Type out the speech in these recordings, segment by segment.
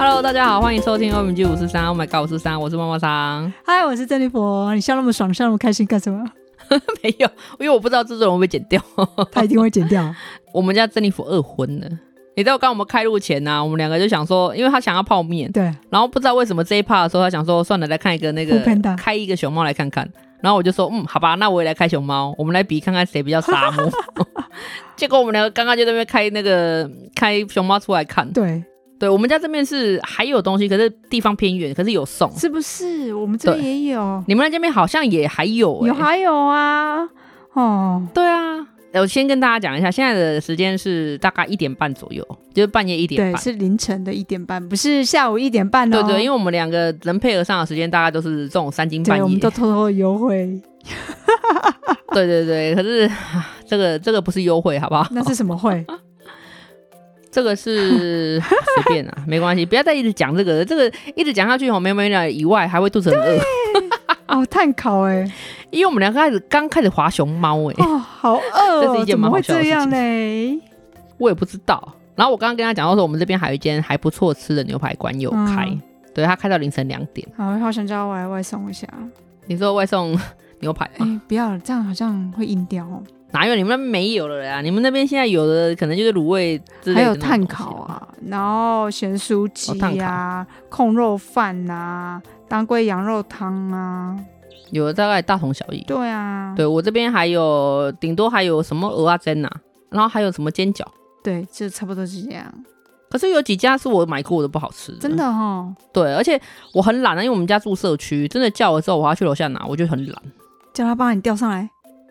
Hello， 大家好，欢迎收听 OMG543 Oh my god 543，我是妈妈桑。 嗨，我是珍妮佛。你笑那么爽，笑那么开心干什么？ 没有，因为我不知道制作人会不会剪掉。 他一定会剪掉。 我们家珍妮佛二婚了。你知道刚我们开录前啊，我们两个就想说，因为他想要泡面， 对， 然后不知道为什么这一 part 的时候，他想说算了，来看一个那个开一个熊猫来看看。然后我就说好吧，那我也来开熊猫，我们来比看看谁比较沙漠。结果我们两个刚刚就在那边开熊猫出来看。对，我们家这边是还有东西，可是地方偏远，可是有送， 是不是？我们这边也有。 你们那边好像也还有有还有啊。哦， 对啊。我先跟大家讲一下，现在的时间是大概1点半左右，就是半夜1点半。 对，是凌晨的1点半，不是下午1点半哦。 对，因为我们两个人配合上的时间大概都是这种3更半夜。 对，我们都偷偷优惠。 对，可是这个不是优惠，好不好？ 那是什么会？ 这个是随便啊，没关系，不要再一直讲这个一直讲下去，没了以外还会肚子很饿。 哦，碳烤因为我们两个刚开始滑熊猫哦，好饿这是一件蛮好笑的事情。 怎么会这样呢？ 我也不知道。然后我刚刚跟他讲到说，我们这边还有一间还不错吃的牛排馆有开，对，他开到凌晨2点。 好想叫我来外送一下。 你说外送牛排吗？ 不要了，这样好像会硬掉哦。 哪有，你们那边没有了呀？你们那边现在有的可能就是卤味之类的， 还有炭烤啊，然后咸酥鸡啊，控肉饭啊，当归羊肉汤啊， 有的大概大同小异。 对啊， 对，我这边还有顶多还有什么蚵仔煎啊，然后还有什么煎饺。 对，就差不多是这样。 可是有几家是我买过的不好吃的， 真的哦。 对，而且我很懒啊，因为我们家住社区，真的叫了之后我要去楼下拿，我就很懒。 叫他帮你吊上来。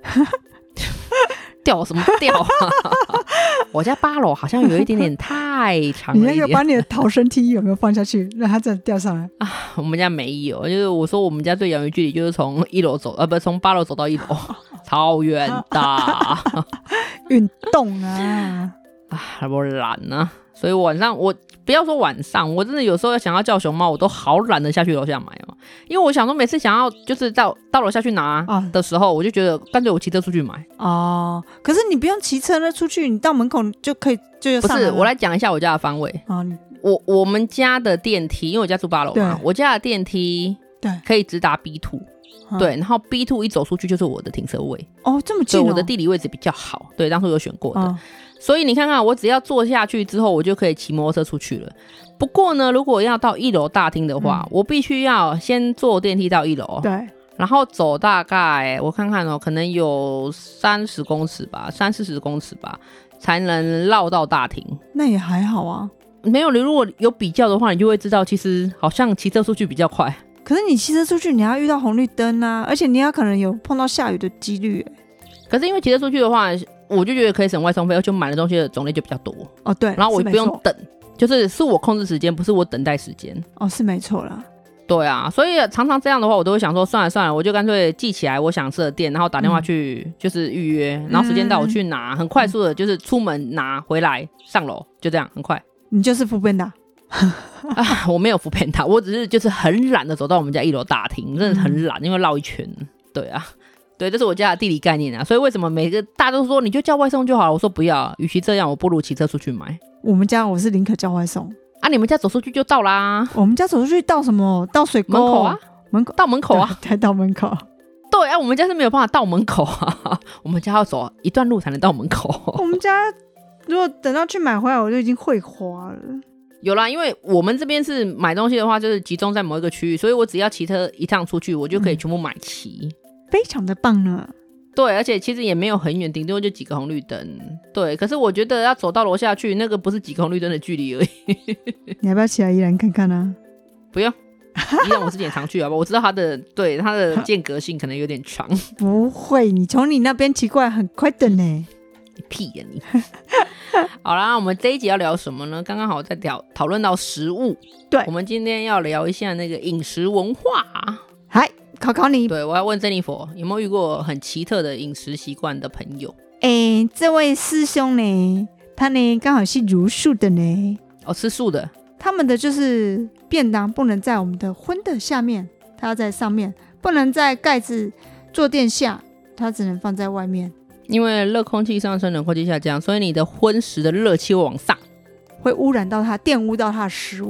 吊什么吊啊？我家8楼好像有一点点太长了一点。 你那个把你的逃生梯有没有放下去，让它这样吊上来啊？我们家没有，就是我说我们家最遥远距离就是从1楼走，不是从8楼走到1楼，超远的。 运动啊， 我懒啊，所以晚上我不要说晚上，我真的有时候想要叫熊猫，我都好懒得下去楼下买哦，因为我想说每次想要就是到楼下去拿的时候，我就觉得干脆我骑车出去买哦。可是你不用骑车呢，出去你到门口就可以就上来了。 不是，我来讲一下我家的方位啊。我们家的电梯，因为我家住8楼嘛，我家的电梯对可以直达 B2。对，然后 B2 一走出去就是我的停车位哦，这么近哦。 对，我的地理位置比较好，对，当初有选过的。所以你看看，我只要坐下去之后，我就可以骑摩托车出去了。不过呢，如果要到1楼大厅的话，我必须要先坐电梯到1楼， 对， 然后走大概我看看哦，可能有30公尺吧，30-40公尺吧，才能绕到大厅。 那也还好啊。 没有，你如果有比较的话，你就会知道，其实好像骑车出去比较快。 可是你骑车出去，你要遇到红绿灯啊，而且你要可能有碰到下雨的几率。 可是因为骑车出去的话，我就觉得可以省外送费，而且买的东西的种类就比较多哦。对， 然后我不用等，就是我控制时间，不是我等待时间。 哦，是没错啦。 对啊，所以常常这样的话，我都会想说，算了，我就干脆记起来我想吃的店，然后打电话去就是预约，然后时间到我去拿，很快速的，就是出门拿回来上楼，就这样很快。 你就是foodpanda。 我没有foodpanda，我只是就是很懒的走到我们家1楼大厅，真的很懒，因为绕一圈。对啊，对，这是我家的地理概念啊。所以为什么每个大家都说你就叫外送就好了？我说不要，与其这样，我不如骑车出去买。 我们家我是宁可叫外送啊，你们家走出去就到啦。 我们家走出去到什么？到水沟门口啊，到门口啊， 才到门口。 对啊，我们家是没有办法到门口啊，我们家要走一段路才能到门口。 我们家如果等到去买回来，我就已经会花了。 有啦，因为我们这边是买东西的话，就是集中在某一个区域，所以我只要骑车一趟出去，我就可以全部买齐， 非常的棒呢。 对，而且其实也没有很远，顶多就几个红绿灯。对，可是我觉得要走到楼下去，那个不是几个红绿灯的距离而已。 你要不要起来宜兰看看啊？ 不用，宜兰我之前常去好吧，我知道它的间隔性可能有点长。 不会，你从你那边骑过来很快的呢。 你屁呀你！好啦，我们这一集要聊什么呢？刚刚好在讨论到食物， 对， 我们今天要聊一下那个饮食文化。 嗨，考考你。 对，我要问珍妮佛，有没有遇过很奇特的饮食习惯的朋友？ 这位师兄呢，他呢刚好是茹素的呢。 哦，吃素的。 他们的就是便当不能在我们的荤的下面，它要在上面，不能在盖子坐垫下，它只能放在外面。 因为热空气上升，冷空气下降，所以你的荤食的热气会往上， 会污染到它，玷污到它的食物。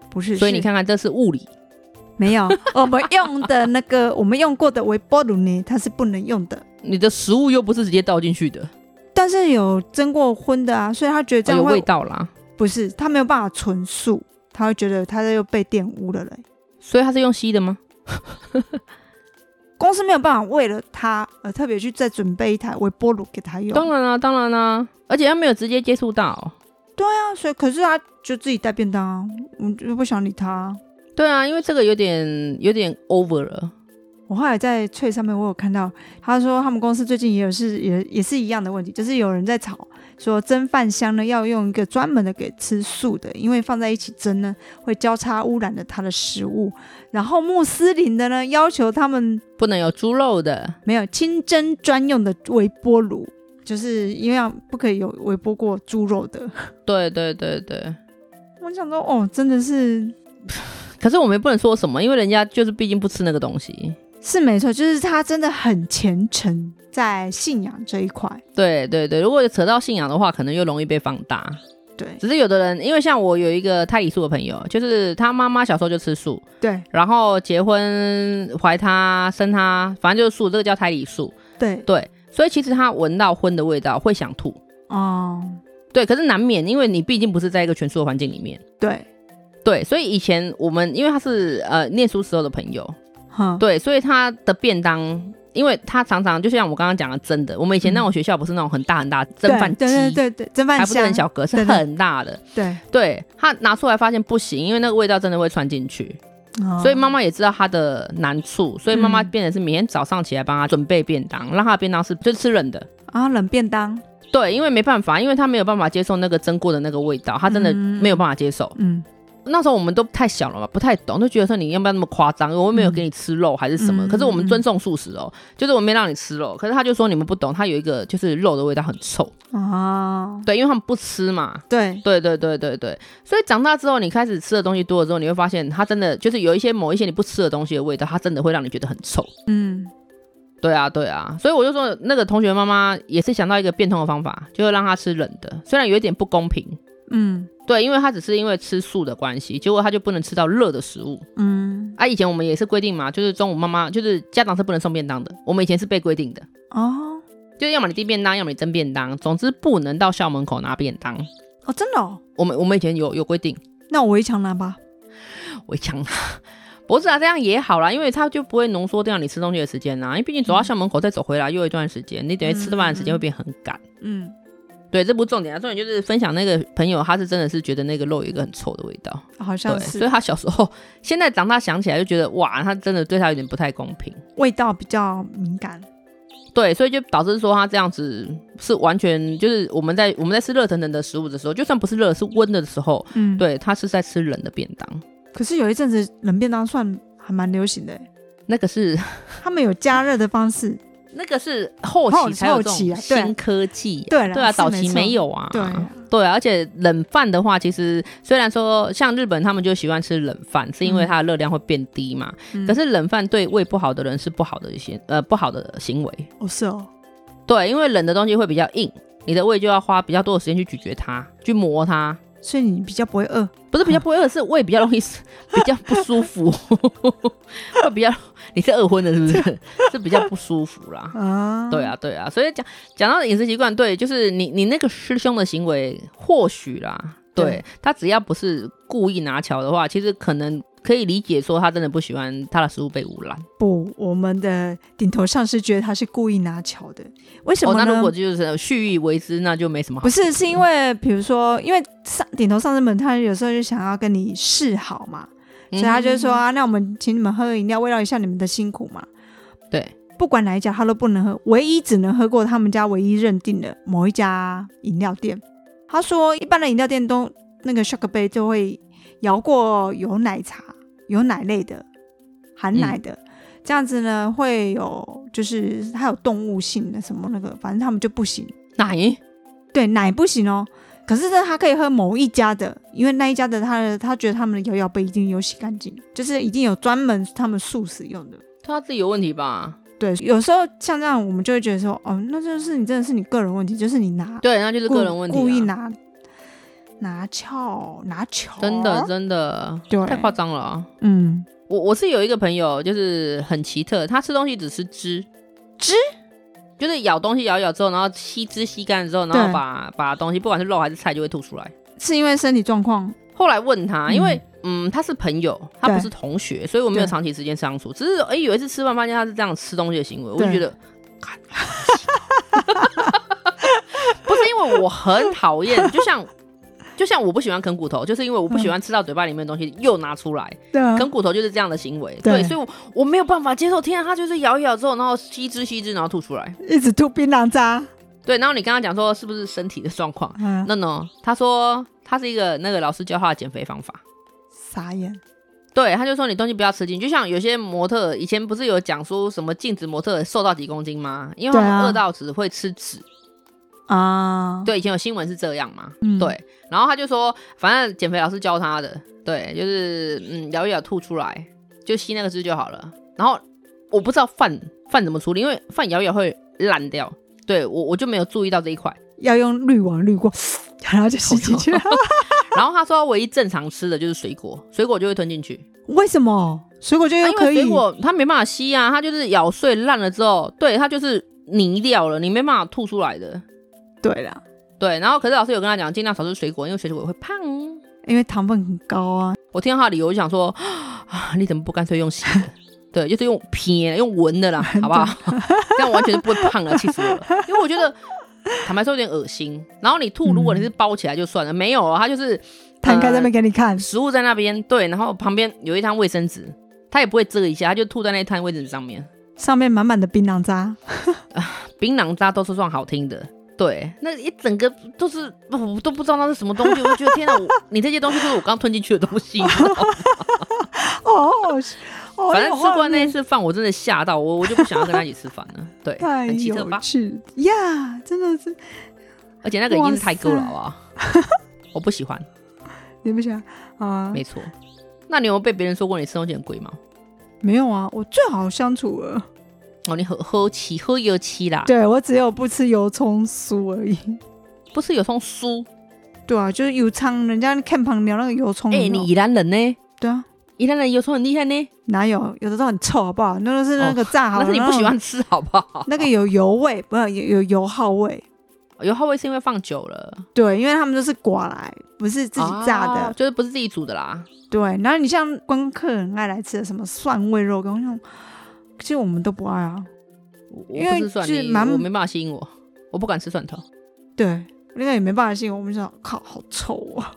不是。 所以你看看，这是物理。 没有，我们用的那个我们用过的微波炉呢，它是不能用的。 你的食物又不是直接倒进去的， 但是有蒸过荤的啊，所以他觉得这样会有味道啦。 不是，他没有办法纯素，他会觉得他又被玷污了嘞。 所以他是用吸的吗？ 公司没有办法为了他而特别去再准备一台微波炉给他用。 当然啦，当然啦，而且他没有直接接触到。 对啊，所以可是他就自己带便当啊，我就不想理他。 对啊，因为这个有点 over 了。 我后来在脆上面我有看到，他说他们公司最近也是一样的问题，就是有人在吵说蒸饭箱呢要用一个专门的给吃素的，因为放在一起蒸呢会交叉污染了他的食物。然后穆斯林的呢要求他们不能有猪肉的， 没有清蒸专用的微波炉，就是因为不可以有微波过猪肉的。 对对对对， 我想说哦，真的是。 可是我们也不能说什么，因为人家就是毕竟不吃那个东西。 是没错，就是他真的很虔诚在信仰这一块。 对对对，如果扯到信仰的话，可能又容易被放大。 对， 只是有的人，因为像我有一个胎里素的朋友，就是他妈妈小时候就吃素， 对， 然后结婚怀他生他，反正就是素，这个叫胎里素。 对对，所以其实他闻到荤的味道会想吐。 哦， 对，可是难免，因为你毕竟不是在一个全素的环境里面。 对对，所以以前我们因为他是念书时候的朋友，对，所以他的便当，因为他常常就像我刚刚讲的蒸的，我们以前那种学校不是那种很大很大蒸饭机， 对对对，蒸饭箱还不是很小格，是很大的。 对对，他拿出来发现不行，因为那个味道真的会窜进去。所以妈妈也知道他的难处，所以妈妈变成是每天早上起来帮他准备便当，让他的便当是就吃冷的啊，冷便当。 对，因为没办法，因为他没有办法接受那个蒸过的那个味道，他真的没有办法接受。那时候我们都太小了嘛，不太懂，就觉得说你要不要那么夸张？我没有给你吃肉还是什么？可是我们尊重素食哦，就是我没让你吃肉。可是他就说你们不懂，他有一个就是肉的味道很臭哦。对，因为他们不吃嘛。对对对对对对，所以长大之后，你开始吃的东西多了之后，你会发现它真的就是有某一些你不吃的东西的味道，它真的会让你觉得很臭。对啊对啊，所以我就说那个同学妈妈也是想到一个变通的方法，就是让他吃冷的，虽然有一点不公平。对，因为他只是因为吃素的关系，结果他就不能吃到热的食物。以前我们也是规定嘛，就是中午妈妈就是家长是不能送便当的，我们以前是被规定的哦，就是要么你订便当，要么你蒸便当，总之不能到校门口拿便当。 哦，真的哦？ 我们以前有规定。 那我围墙拿吧。 围墙拿不是啊，这样也好啦，因为他就不会浓缩掉你吃东西的时间啊，因为毕竟走到校门口再走回来又一段时间，你等于吃饭的时间会变很赶。对，这不是重点啊，重点就是分享那个朋友，他是真的是觉得那个肉有一个很臭的味道， 好像是， 所以他小时候，现在长大想起来就觉得哇，他真的对他有点不太公平， 味道比较敏感。 对，所以就导致说他这样子是完全就是我们在吃热腾腾的食物的时候，就算不是热是温的时候，对，他是在吃冷的便当。 可是有一阵子冷便当算还蛮流行的， 那个是他们有加热的方式。 那个是后期才有这种新科技。对啊，早期没有啊。对啊，而且冷饭的话，其实虽然说像日本他们就喜欢吃冷饭，是因为它的热量会变低嘛。可是冷饭对胃不好的人是不好的不好的行为。 哦，是哦。 对，因为冷的东西会比较硬，你的胃就要花比较多的时间去咀嚼它，去磨它。 所以你比较不会饿？ 不是比较不会饿，是胃比较容易比较不舒服，会比较你是饿昏的是不是？是比较不舒服啦。对啊对啊，所以讲到饮食习惯，对，就是你那个师兄的行为，或许啦，对他只要不是故意拿巧的话，其实可能可以理解说他真的不喜欢他的食物被污染。 不，我们的顶头上司觉得他是故意拿巧的。为什么呢？ 那如果就是蓄意为之，那就没什么好。 不是，是因为比如说，因为顶头上司们他有时候就想要跟你示好嘛，所以他就说啊，那我们请你们喝饮料，慰劳一下你们的辛苦嘛。 对， 不管哪一家他都不能喝，唯一只能喝过他们家唯一认定的某一家饮料店。他说一般的饮料店都那个 Shark 杯就会摇过有奶茶、有奶类的、含奶的。这样子呢，会有就是它有动物性的什么那个，反正他们就不行。 奶？ 对，奶不行哦。可是呢，他可以喝某一家的，因为那一家的他觉得他们的摇摇杯一定有洗干净，就是一定有专门他们素食用的。 他自己有问题吧？ 对，有时候像这样，我们就会觉得说，哦，那就是你真的是你个人问题，就是你拿， 对，那就是个人问题， 故意拿。 拿球， 真的对， 太夸张了啊。我是有一个朋友，就是很奇特，他吃东西只吃汁，就是咬东西咬一咬之后，然后吸汁吸干之后，然后把东西不管是肉还是菜就会吐出来。 是因为身体状况？ 后来问他，因为他是朋友，他不是同学，所以我没有长期时间相处。只是有一次吃饭发现他是这样吃东西的行为，我就觉得，不是因为我很讨厌，就像我不喜欢啃骨头，就是因为我不喜欢吃到嘴巴里面的东西又拿出来。啃骨头就是这样的行为。对，所以我没有办法接受。天啊，他就是咬一咬之后，然后吸汁，然后吐出来， 一直吐槟榔渣。 对，然后你刚刚讲说是不是身体的状况？no， 他说他是一个那个老师教他的减肥方法。 傻眼。 对，他就说你东西不要吃进，就像有些模特以前不是有讲说什么禁止模特瘦到几公斤吗？因为他们饿到只会吃纸啊。对，以前有新闻是这样嘛。对，然后他就说反正减肥老师教他的，对，就是咬一咬吐出来就吸那个汁就好了。然后我不知道饭怎么处理，因为饭咬一咬会烂掉。对，我就没有注意到这一块， 要用滤网滤过，然后就吸进去。 然后他说唯一正常吃的就是水果就会吞进去。 为什么水果就又可以？ 因为水果它没办法吸啊，它就是咬碎烂了之后，对，它就是泥掉了，你没办法吐出来的。 对啦， 对，然后可是老师有跟他讲尽量少吃水果，因为水果会胖， 因为糖分很高啊。 我听到他的理由我就想说你怎么不干脆用吸的？对，就是用撇用闻的啦，好不好？这样完全是不会胖的，气死我了。因为我觉得坦白说有点恶心。然后你吐，如果你是包起来就算了，没有他就是摊开在那边给你看， 食物在那边，对，然后旁边有一滩卫生纸，他也不会遮一下，他就吐在那滩卫生纸上面， 上面满满的槟榔渣。 槟榔渣都是算好听的。对，那一整个都是我都不知道那是什么东西，我就觉得天哪，你这些东西都是我刚吞进去的东西，你知道吗？反正吃惯那一次饭，我真的吓到我就不想要跟他一起吃饭了。对，很奇特吧？ 呀，真的是， 而且那个已经是太够了，好不好？我不喜欢。 你不喜欢啊？ 没错。那你有没有被别人说过你吃东西很贵吗？ 没有啊，我最好相处了。 你喝油漆啦？ 对，我只有不吃油葱酥而已。 不吃油葱酥？ 对啊，就是油葱，人家看旁聊那个油葱。 你宜兰人呢？ 对啊。 宜兰人油葱很厉害呢？ 哪有？有的都很臭，好不好？那都是那个炸好， 但是你不喜欢吃，好不好？ 那个有油味，不是有油耗味。 油耗味是因为放久了。 对，因为他们都是刮来，不是自己炸的， 就是不是自己煮的啦。 对，然后你像观客很爱来吃的什么蒜味肉羹，其实我们都不爱啊。 我不是蒜泥，我没办法吸引我不敢吃蒜头。对， 那个也没办法吸引我们，想靠，好臭啊！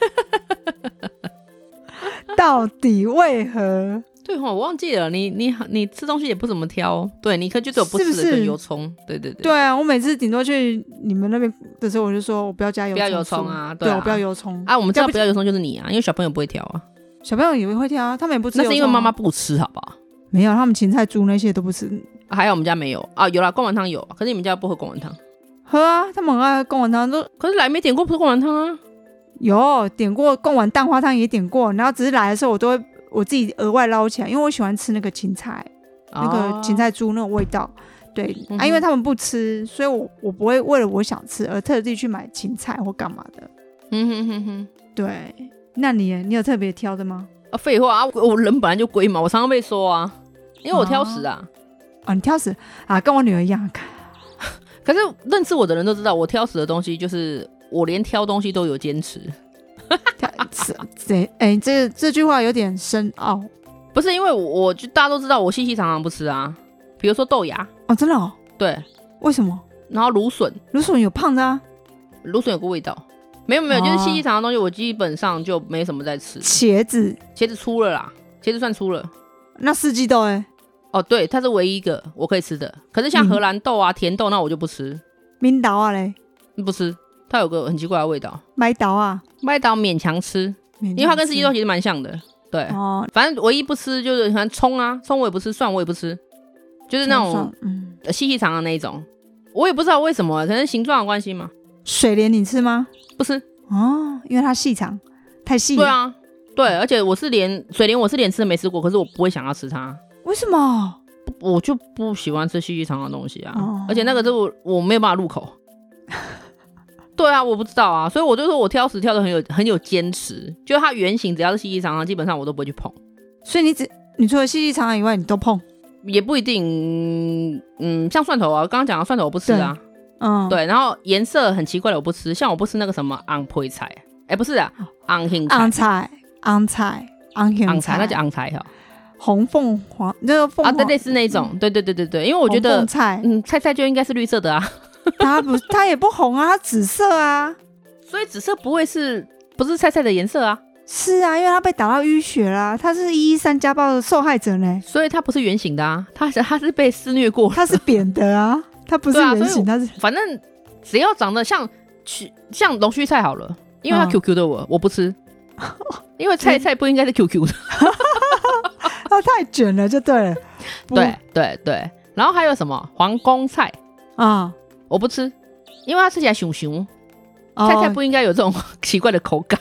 到底为何？ 对我忘记了，你吃东西也不怎么挑，对，你可就只有不吃的跟油葱，对。对啊，我每次顶多去你们那边的时候，我就说我不要加油葱， 不要油葱啊， 对，我不要油葱啊。我们知道不要油葱就是你啊，因为小朋友不会挑啊， 小朋友也会挑啊，他们也不吃油葱。 那是因为妈妈不吃，好不好？ 没有，他们芹菜猪那些都不吃。 还有我们家没有啊，有啦，贡丸汤有，可是你们家不喝贡丸汤？ 喝啊，他们很爱喝贡丸汤， 可是来没点过贡丸汤啊？ 有点过贡丸蛋花汤也点过，然后只是来的时候我都会我自己额外捞起来，因为我喜欢吃那个芹菜，那个芹菜猪那种味道。对啊，因为他们不吃，所以我不会为了我想吃而特地去买芹菜或干嘛的。对，那你有特别挑的吗？ 废话啊，我人本来就龟嘛，我常常被说啊，因为我挑食啊。 你挑食啊，跟我女儿一样。 可是认识我的人都知道，我挑食的东西就是我连挑东西都有坚持。 这句话有点深奥。 不是因为我就大家都知道我细细长长不吃啊，比如说豆芽。 真的哦？ 对。 为什么？ 然后芦笋有胖的啊， 芦笋有个味道。没有，就是细细长长的东西我基本上就没什么在吃。 茄子粗了啦，茄子算粗了。 那四季豆对，它是唯一一个我可以吃的。可是像荷兰豆啊、甜豆那我就不吃。 明豆啊嘞？ 不吃，它有个很奇怪的味道。 麦豆勉强吃，因为它跟四季豆其实蛮像的。对，反正唯一不吃就是像葱啊，葱我也不吃，蒜我也不吃，就是那种细细长的那一种。我也不知道为什么，可能形状的关系嘛。 水莲你吃吗？ 不吃。 因为它细长，太细了。 对啊，对，而且水莲我是连吃都没吃过，可是我不会想要吃它。 为什么？ 我就不喜欢吃细细长的东西啊，而且那个我没有办法入口。 对啊，我不知道啊，所以我就说我挑食挑的很有坚持，就是它圆形只要是细细长长基本上我都不会去碰。 所以你除了细细长长以外你都碰？ 也不一定，像蒜头啊，刚刚讲的蒜头我不吃啊，对，然后颜色很奇怪的我不吃，像我不吃那个什么昂配菜，不是啊，昂青菜， 昂菜， 那叫昂菜哈， 红凤凰那个凤凰对，类似那种，对，因为我觉得菜就应该是绿色的啊， 它也不红啊，它紫色啊， 所以紫色不是菜的颜色啊。 是啊，因为他被打到淤血啦，他是113家暴的受害者呢， 所以他不是圆形的啊，他是被肆虐过， 他是扁的啊，他不是圆形，他是反正只要长得像龙须菜好了，因为它 QQ 的我不吃，因为菜不应该是 QQ 的， 它太卷了就对了， 对，然后还有什么皇宫菜啊，我不吃，因为它吃起来熊熊，菜不应该有这种奇怪的口感。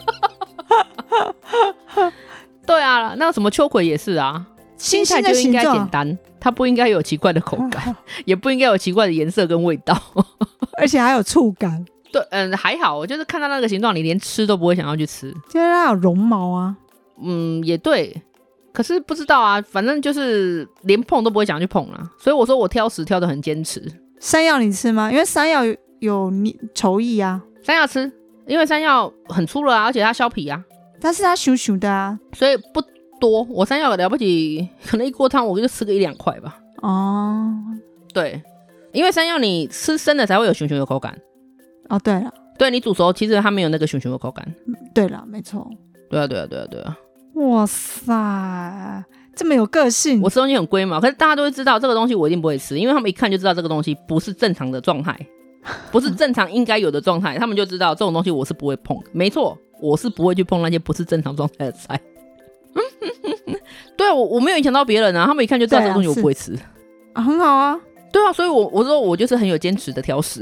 对啊，那什么秋葵也是啊，青菜就应该简单，它不应该有奇怪的口感，也不应该有奇怪的颜色跟味道， 而且还有触感。 对，还好，就是看到那个形状，你连吃都不会想要去吃， 就是它有绒毛啊。 也对，可是不知道啊，反正就是连碰都不会想去碰啦。所以我说我挑食挑得很坚持。 山药你吃吗？因为山药有稠液啊。 山药吃，因为山药很粗了啊，而且它削皮啊。 但是它咻咻的啊， 所以不多。我山药了不起，可能一锅汤我就吃个1-2块吧。哦，对，因为山药你吃生的才会有熊熊的口感。 哦，对了， 对你煮熟其实它没有那个熊熊的口感。 对了，没错。 对啊。 哇塞，这么有个性！ 我吃东西很龟毛，可是大家都会知道这个东西我一定不会吃，因为他们一看就知道这个东西不是正常的状态，不是正常应该有的状态，他们就知道这种东西我是不会碰。没错。我是不会去碰那些不是正常状态的菜。对啊，我没有影响到别人啊，他们一看就知道这个东西我不会吃啊，很好啊。 对啊，所以我说我就是很有坚持的挑食。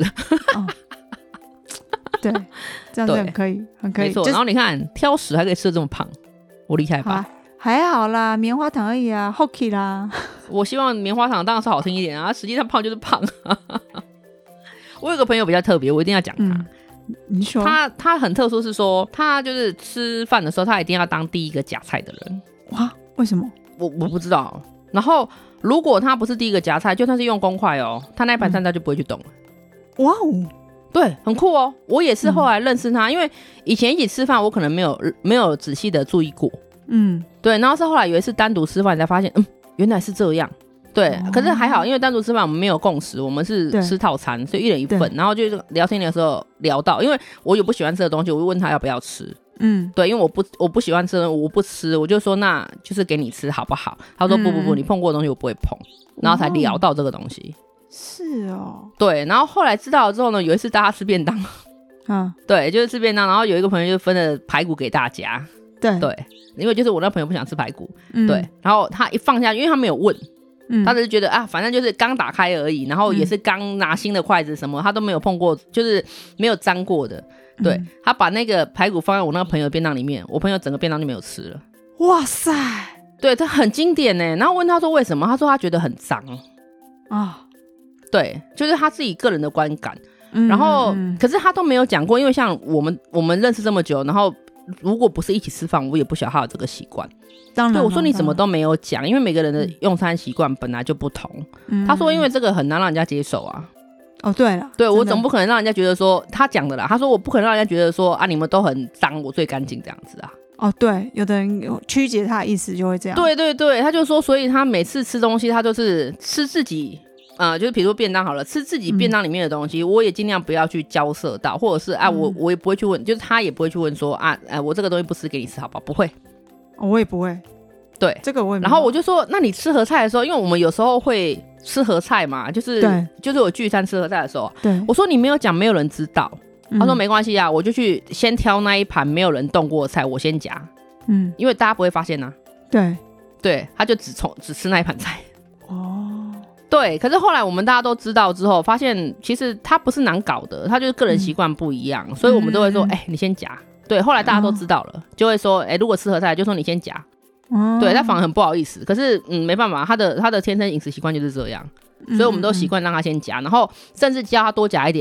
对，这样子很可以，很可以。 没错，然后你看挑食还可以吃得这么胖，我厉害吧？ 还好啦，棉花糖而已啊 ，Hockey 啦。 我希望棉花糖当然是好听一点啊，实际上胖就是胖。我有个朋友比较特别，我一定要讲他。 你说他很特殊，是说他就是吃饭的时候他一定要当第一个夹菜的人。 哇，为什么？ 我不知道。然后如果他不是第一个夹菜，就算是用公筷哦，他那一盘菜他就不会去动了。 哇哦， 对，很酷哦。我也是后来认识他，因为以前一起吃饭我可能没有仔细的注意过。对，然后是后来有一次单独吃饭才发现，原来是这样。对，可是还好，因为单独吃饭我们没有共识，我们是吃套餐，所以一人一份。然后就聊天的时候聊到，因为我有不喜欢吃的东西，我就问他要不要吃。对，因为我不喜欢吃的我不吃，我就说那就是给你吃好不好？他说不，你碰过的东西我不会碰，然后才聊到这个东西。 是哦， 对，然后后来知道了之后呢，有一次大家吃便当，对，就是吃便当，然后有一个朋友就分了排骨给大家。对，因为就是我那朋友不想吃排骨，对，然后他一放下去，因为他没有问。他只是觉得啊，反正就是刚打开而已，然后也是刚拿新的筷子什么，他都没有碰过，就是没有沾过的。对，他把那个排骨放在我那个朋友便当里面，我朋友整个便当就没有吃了。 哇塞， 对，这很经典呢。然后问他说为什么，他说他觉得很脏啊。对，就是他自己个人的观感。然后可是他都没有讲过，因为像我们认识这么久，然后如果不是一起吃饭，我也不晓得他有这个习惯。对，我说你怎么都没有讲，因为每个人的用餐习惯本来就不同。他说因为这个很难让人家接受啊。 哦，对了， 对，我总不可能让人家觉得说他讲的啦，他说我不可能让人家觉得说啊你们都很脏，我最干净这样子啊。 哦，对，有的人有曲解他的意思就会这样。 对，他就说，所以他每次吃东西他都是吃自己就是比如说便当好了，吃自己便当里面的东西，我也尽量不要去交涉到，或者是我也不会去问，就是他也不会去问说我这个东西不吃给你吃好不好？不会。 我也不会。对，这个我也没有。 然后我就说那你吃合菜的时候，因为我们有时候会吃合菜嘛，就是我聚餐吃合菜的时候，对，我说你没有讲没有人知道。他说没关系啊，我就去先挑那一盘没有人动过的菜我先夹，因为大家不会发现啊。对，他就只吃那一盘菜。对，可是后来我们大家都知道之后，发现其实他不是难搞的，他就是个人习惯不一样，所以我们都会说你先夹。对，后来大家都知道了，就会说如果吃合菜就说你先夹。对，他反而很不好意思，可是没办法，他的天生饮食习惯就是这样，所以我们都习惯让他先夹，然后甚至叫他多夹一点，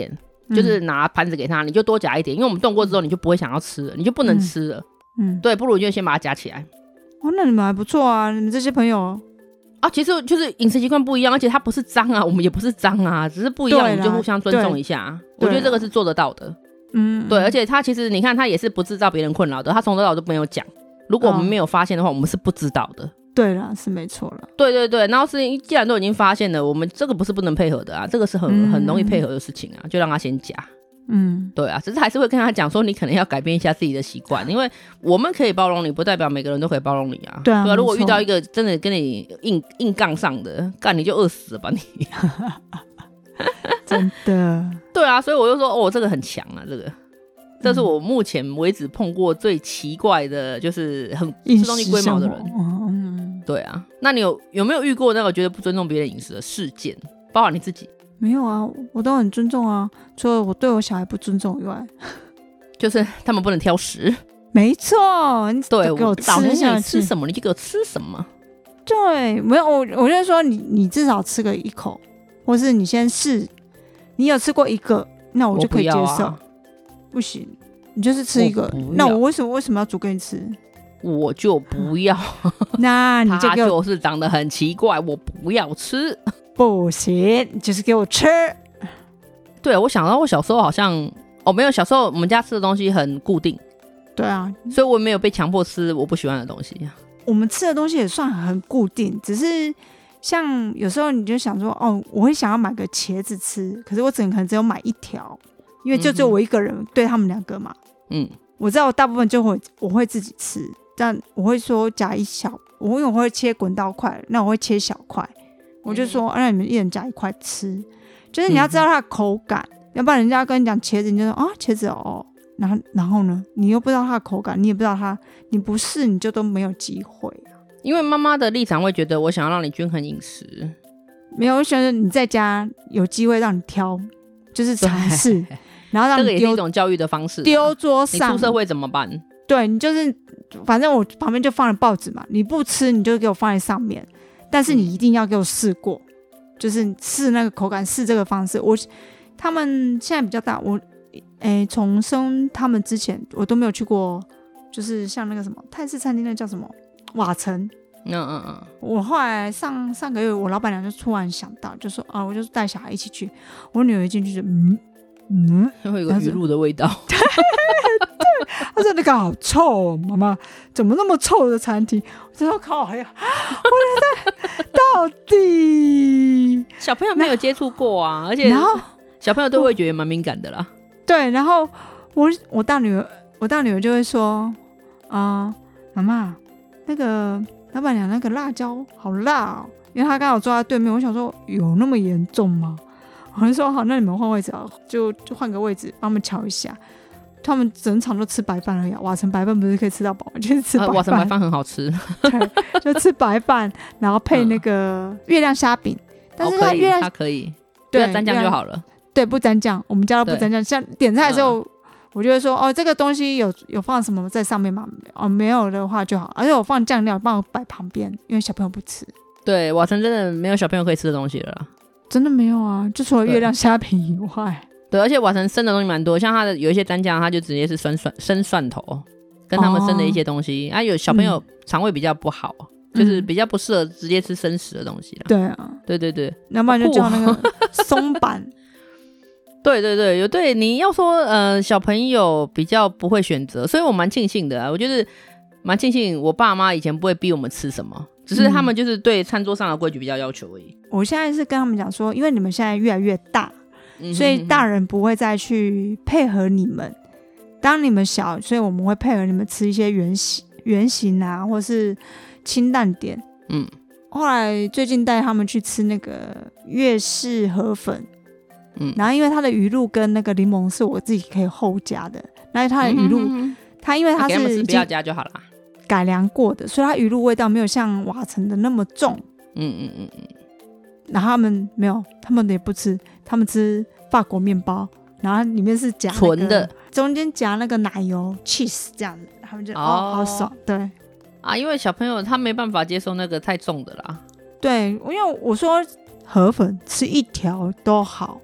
就是拿盘子给他，你就多夹一点，因为我们动过之后你就不会想要吃了，你就不能吃了。对，不如你就先把它夹起来。 那你们还不错啊，你们这些朋友啊，其实就是饮食习惯不一样，而且它不是脏啊，我们也不是脏啊，只是不一样，我们就互相尊重一下。我觉得这个是做得到的。对，而且他其实你看，他也是不制造别人困扰的，他从头到尾都没有讲。如果我们没有发现的话，我们是不知道的。 对啦，是没错了。 对，然后是既然都已经发现了，我们这个不是不能配合的啊，这个是很容易配合的事情啊，就让他先夹。对啊，只是还是会跟他讲说，你可能要改变一下自己的习惯，因为我们可以包容你，不代表每个人都可以包容你啊。 对啊， 如果遇到一个真的跟你硬杠上的，干你就饿死了吧你。 真的。 对啊，所以我就说，这个很强啊，这是我目前为止碰过最奇怪的，就是很吃东西龟毛的人。对啊，那你有没有遇过那个觉得不尊重别人饮食的事件？包括你自己？ 没有啊，我都很尊重啊，除了我对我小孩不尊重以外， 就是他们不能挑食。 没错，你对， 给我吃下去， 你吃什么你就给我吃什么。 对，没有我就是说你至少吃个一口，或是你先试，你有吃过一个，那我就可以接受。不行，你就是吃一个，那我为什么要煮给你吃？ 我就不要。 那你就给我， 他就是长得很奇怪，我不要吃。 不行，你就是给我吃。 对，我想到我小时候好像没有，小时候我们家吃的东西很固定。 对啊， 所以我没有被强迫吃我不喜欢的东西。 我们吃的东西也算很固定，只是像有时候你就想说，我会想要买个茄子吃，可是我可能只有买一条，因为就只有我一个人，对他们2个嘛。我知道我大部分我会自己吃，但我会说夹一小，因为我会切滚刀块，那我会切小块，我就说让你们一人夹1块吃，就是你要知道它的口感，要不然人家跟你讲茄子，你就说茄子然后呢，你又不知道它的口感，你也不知道它，你不试你就都没有机会因为妈妈的立场会觉得我想要让你均衡饮食， 没有，我觉得你在家有机会让你挑，就是尝试，然后让你这个也是一种教育的方式。 丢桌上， 你出社会怎么办？ 对，你就是反正我旁边就放了报纸嘛，你不吃你就给我放在上面，但是你一定要给我试过，就是试那个口感，试这个方式。他们现在比较大，从生他们之前我都没有去过，就是像那个什么泰式餐厅，那叫什么瓦城。我后来上个月我老板娘就突然想到，就说我就带小孩一起去，我女儿一进去就会有个鱼露的味道。 对，她说那个好臭哦，妈妈怎么那么臭的餐厅？我说靠呀，我觉得到底小朋友没有接触过啊，而且小朋友对味觉也蛮敏感的啦。 对，然后我大女儿就会说妈妈，那个老板娘那个辣椒好辣哦，因为她刚好坐在对面，我想说有那么严重吗？我就说好，那你们换位置啊，就换个位置帮他们瞧一下。他们整场都吃白饭而已，瓦城白饭不是可以吃到饱吗？就是吃白饭。 瓦城白饭很好吃。 对，就吃白饭，然后配那个月亮虾饼。但是它可以，不要沾酱就好了。 对，不沾酱，我们家都不沾酱。像点菜的时候，我就会说这个东西有放什么在上面吗？没有的话就好。而且我放酱料，帮我摆旁边，因为小朋友不吃。 对，瓦城真的没有小朋友可以吃的东西了啦。 真的没有啊，就除了月亮虾饼以外。 对，而且瓦城生的东西蛮多，像它的有一些蘸酱，它就直接是生蒜头，跟他们生的一些东西。有小朋友肠胃比较不好，就是比较不适合直接吃生食的东西啦。 对啊， 对， 要不然就叫那个松板。 对，你要说小朋友比较不会选择，所以我蛮庆幸的我觉得蛮庆幸我爸妈以前不会逼我们吃什么，只是他们就是对餐桌上的规矩比较要求而已。 我现在是跟他们讲说，因为你们现在越来越大，所以大人不会再去配合你们。当你们小，所以我们会配合你们吃一些圆形啊，或是清淡点。后来最近带他们去吃那个粤式河粉。然后因为它的鱼露跟那个柠檬是我自己可以后加的，然后它的鱼露，它因为它是不要加就好了， 改良过的，所以它鱼露味道没有像瓦城的那么重。然后他们没有，他们也不吃，他们吃法国面包，然后里面是夹纯的， 中间夹那个奶油 cheese 这样子，他们就好爽。对因为小朋友他没办法接受那个太重的啦。 对，因为我说河粉吃一条都好。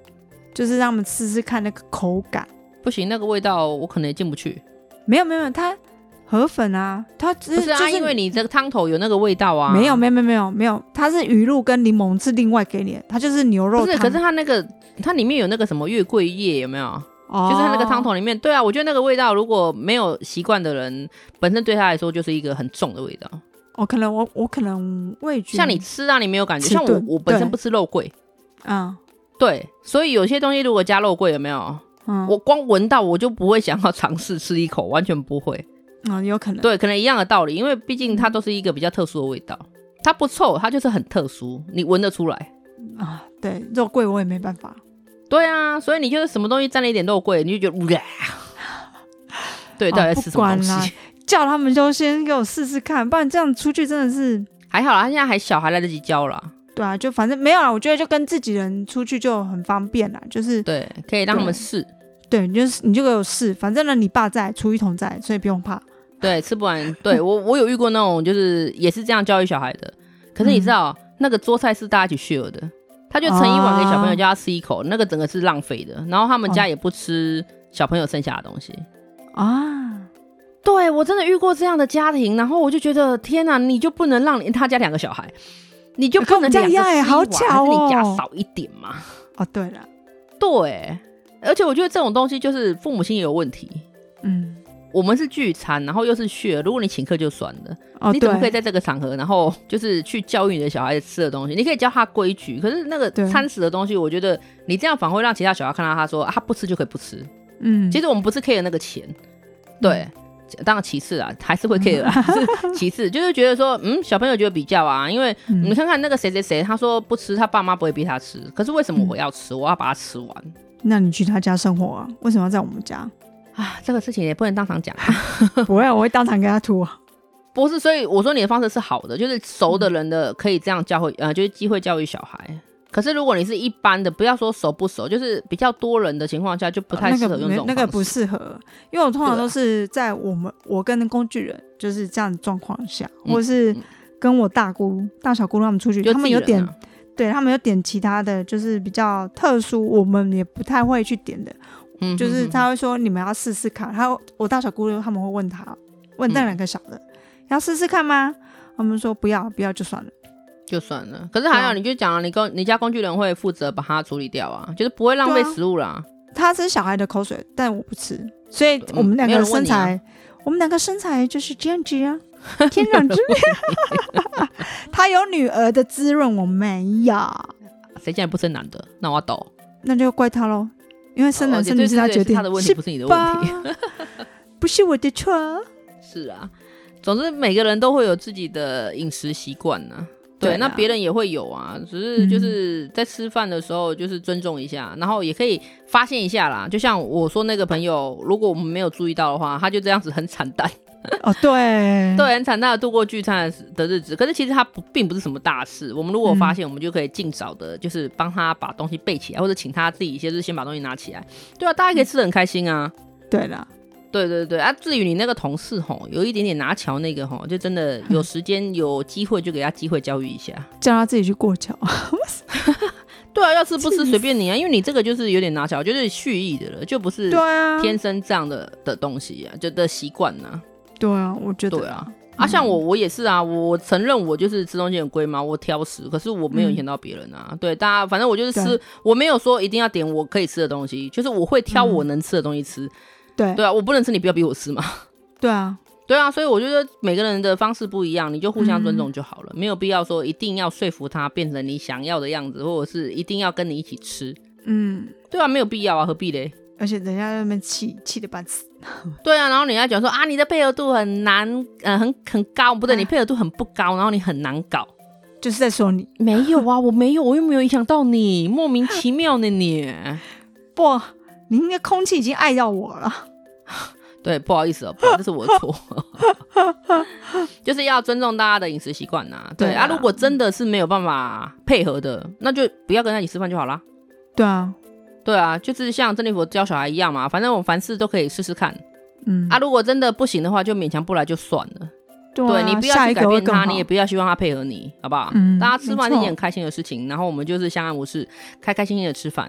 就是让他们试试看那个口感。 不行，那个味道我可能也进不去。 没有，它河粉啊，它不是啊，就是因为你这个汤头有那个味道啊。 没有，它是鱼露跟柠檬是另外给你的，它就是牛肉汤。 不是，可是它里面有那个什么月桂叶，有没有？就是它那个汤头里面，对啊，我觉得那个味道如果没有习惯的人，本身对他来说就是一个很重的味道。 可能我可能味觉像你吃啊，你没有感觉。像我本身不吃肉桂，对，所以有些东西如果加肉桂，有没有？我光闻到我就不会想要尝试吃一口，完全不会。 有可能。 对，可能一样的道理，因为毕竟它都是一个比较特殊的味道，它不臭，它就是很特殊，你闻得出来对，肉桂我也没办法。 对啊，所以你就是什么东西沾了一点肉桂，你就觉得对，到底在吃什么东西？ 叫他们就先给我试试看，不然这样出去真的是还好啦，他现在还小，还来得及教啦。 对啊，就反正没有啦，我觉得就跟自己人出去就很方便啦，就是对，可以让他们试。 对，你就给我试，反正呢你爸在，厨艺同在，所以不用怕。 对，吃不完。对，我有遇过那种就是也是这样教育小孩的，可是你知道那个桌菜是大家一起 share 的。他就盛一碗给小朋友叫他吃一口，那个整个是浪费的，然后他们家也不吃小朋友剩下的东西对，我真的遇过这样的家庭，然后我就觉得天哪，你就不能让他家2个小孩，你就不能两个吃一碗， 好巧还是你加少一点嘛？ 对了， 对，而且我觉得这种东西就是父母亲也有问题。我们是聚餐，然后又是share，如果你请客就算了，你怎么可以在这个场合，然后就是去教育你的小孩子吃的东西？你可以教他规矩，可是那个餐食的东西，我觉得你这样反而会让其他小孩看到他说他不吃就可以不吃。其实我们不是 care 那个钱，对，当然其次啊，还是会 care 啦，是其次就是觉得说，小朋友觉得比较啊，因为你看看那个谁谁谁，他说不吃，他爸妈不会逼他吃，可是为什么我要吃？我要把它吃完。 那你去他家生活啊？为什么要在我们家？ 这个事情也不能当场讲不会，我会当场给他吐不是，所以我说你的方式是好的，就是熟的人的可以这样教育，就是机会教育小孩。可是如果你是一般的，不要说熟不熟，就是比较多人的情况下，就不太适合用这种方式。 那个不适合，因为我通常都是在我跟工具人就是这样的状况下，或者是跟我大姑、大小姑他们出去，他们有点，对，他们有点其他的，就是比较特殊，我们也不太会去点的。就是他会说你们要试试看，我大小姑他们会问那2个小的要试试看吗？他们说不要就算了。可是还好，你就讲了，你家工具人会负责把它处理掉啊，就是不会浪费食物啦。他吃小孩的口水，但我不吃，所以我们2个身材，我们2个身材就是这样子啊，天壤之别。他有女儿的滋润，我没有。 谁叫你不生男的？那我抖， 那就怪他咯。因为生男生女是他决定， 他的问题不是你的问题， 不是我的错。 是啊，总之每个人都会有自己的饮食习惯啊。对，那别人也会有啊，只是就是在吃饭的时候就是尊重一下，然后也可以发现一下啦。就像我说那个朋友，如果我们没有注意到的话，他就这样子很惨淡。对，很惨淡的度过聚餐的日子。可是其实它并不是什么大事，我们如果发现，我们就可以尽早的，就是帮他把东西备起来，或者请他自己就是先把东西拿起来。对啊，大家可以吃得很开心啊。对啦，对啊。至于你那个同事吼，有一点点拿桥那个吼，就真的有时间有机会就给他机会教育一下，叫他自己去过桥。对啊，要吃不吃随便你啊，因为你这个就是有点拿桥，就是蓄意的了，就不是天生这样的东西啊，就的习惯啊。对啊，我觉得对啊。像我也是啊，我承认我就是吃东西很龟毛，我挑食，可是我没有影响到别人啊。对，大家反正我就是吃，我没有说一定要点我可以吃的东西，就是我会挑我能吃的东西吃。对啊，我不能吃，你不要逼我吃嘛。对啊，所以我觉得每个人的方式不一样，你就互相尊重就好了，没有必要说一定要说服他变成你想要的样子，或者是一定要跟你一起吃。对啊，没有必要啊，何必嘞？而且人家在那边气得半死。对啊，然后人家讲说啊，你的配合度很难，很高，不对，你配合度很不高，然后你很难搞，就是在说你。没有啊，我没有，我又没有影响到你，莫名其妙的你。不，你应该空气已经爱到我了。对，不好意思哦，这是我的错。就是要尊重大家的饮食习惯呐。对啊，如果真的是没有办法配合的，那就不要跟他一起吃饭就好啦。对啊，就是像珍妮佛教小孩一样嘛，反正我凡事都可以试试看。如果真的不行的话，就勉强不来就算了。对，你不要去改变他，你也不要希望他配合你，好不好？大家吃饭是一件很开心的事情，然后我们就是相安无事，开开心心的吃饭。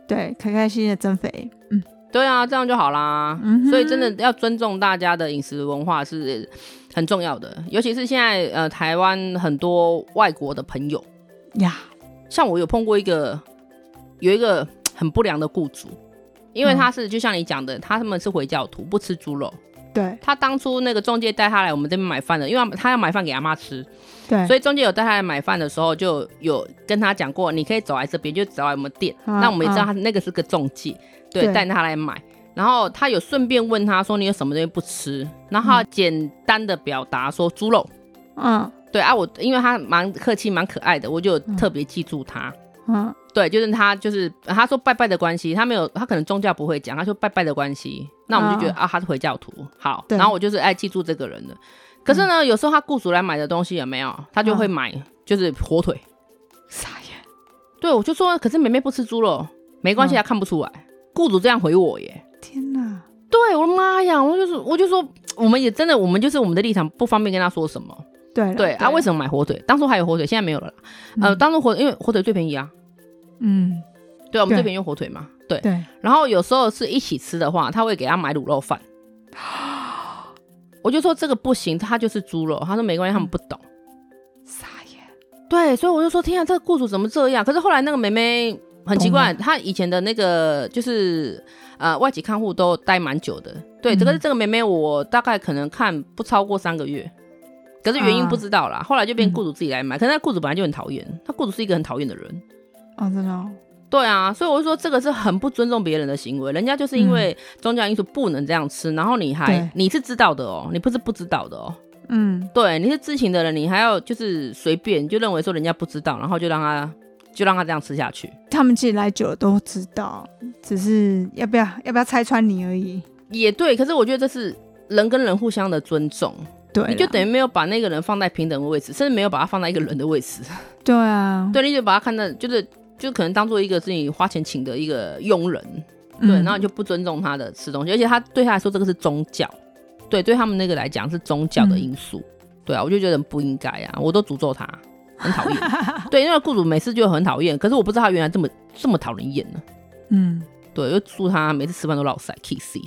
对，开开心心的增肥。 对啊，这样就好啦。所以真的要尊重大家的饮食文化是很重要的，尤其是现在台湾很多外国的朋友呀，像我有碰过有一个很不良的雇主，因为他是就像你讲的，他们是回教徒，不吃猪肉。 对， 他当初那个中介带他来我们这边买饭的，因为他要买饭给阿妈吃， 对， 所以中介有带他来买饭的时候，就有跟他讲过，你可以走来这边，就走来我们店。那我们也知道他那个是个中介，对，带他来买。然后他有顺便问他说你有什么东西不吃，然后他简单的表达说猪肉。对啊，我因为他蛮客气蛮可爱的，我就特别记住他。对，就是他说拜拜的关系，他可能宗教不会讲，他说拜拜的关系，那我们就觉得他是回教徒，好，然后我就是记住这个人的。可是呢，有时候他雇主来买的东西有没有，他就会买就是火腿。 傻眼。 对，我就说可是妹妹不吃猪肉，没关系，他看不出来。雇主这样回我耶。 天哪！ 对，我的妈呀，我就说我们也真的，我们就是我们的立场不方便跟他说什么。对啊，为什么买火腿？当初还有火腿，现在没有了啦。当初因为火腿最便宜啊。对，我们这边用火腿嘛。对。然后有时候是一起吃的话，他会给他买卤肉饭。我就说这个不行，他就是猪肉。他说没关系，他们不懂。 傻眼。对， 所以我就说天啊，这个雇主怎么这样？可是后来那个妹妹很奇怪，她以前的那个就是外籍看护都待蛮久的。对，这个妹妹我大概可能看不超过3个月。可是原因不知道啦，后来就变雇主自己来买。可是那雇主本来就很讨厌，他雇主是一个很讨厌的人。 真的哦。 对啊，所以我就说这个是很不尊重别人的行为，人家就是因为宗教因素不能这样吃，然后你是知道的哦，你不是不知道的哦。对，你是知情的人，你还要就是随便就认为说人家不知道，然后就让他这样吃下去。他们其实来久了都知道，只是要不要拆穿你而已。 也对，可是我觉得这是人跟人互相的尊重。对，你就等于没有把那个人放在平等的位置，甚至没有把他放在一个人的位置。 对啊， 对，你就把他看到就可能当做一个是你花钱请的一个佣人。对，然后你就不尊重他的吃东西，而且对他来说这个是宗教。对他们那个来讲是宗教的因素。对啊，我就觉得不应该啊，我都诅咒他，很讨厌。对，因为雇主每次就很讨厌，可是我不知道他原来这么讨人厌呢。对，就祝他每次吃饭都落塞 kissy。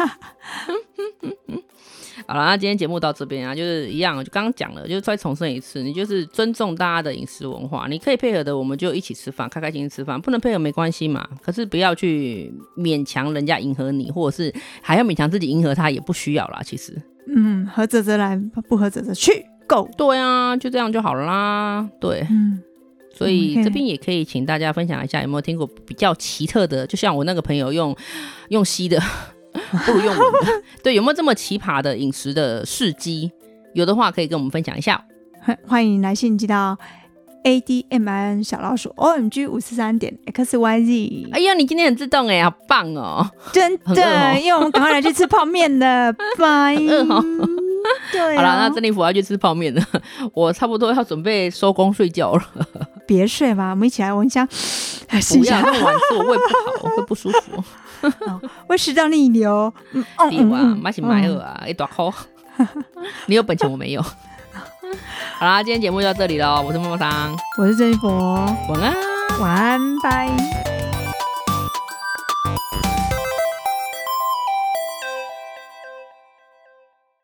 好了，那今天节目到这边啊，就是一样，就刚刚讲了，就是再重申一次，你就是尊重大家的饮食文化，你可以配合的，我们就一起吃饭，开开心心吃饭，不能配合没关系嘛。可是不要去勉强人家迎合你，或者是还要勉强自己迎合他，也不需要啦。其实， 合则则来，不合则则去，Go。对啊，就这样就好了啦。对，所以这边也可以请大家分享一下，有没有听过比较奇特的，就像我那个朋友用吸的。不如用我们的。对，有没有这么奇葩的饮食的事迹？有的话可以跟我们分享一下。 欢迎来信寄到 ADMIN 小老鼠 OMG543.XYZ。 哎呀，你今天很自动哎，好棒哦！ 真的，因为我们赶快来去吃泡面了，拜。对， 好了，那珍妮佛要去吃泡面了，我差不多要准备收工睡觉了。 别睡吧，我们一起来闻香。 不要那么晚吃，我胃不好，会不舒服。 会食道逆流。 对啊，买是买啊，一大口。你有本钱，我没有。好啦，今天节目就到这里咯，我是默默桑， 我是珍妮佛， 晚安， 晚安，拜。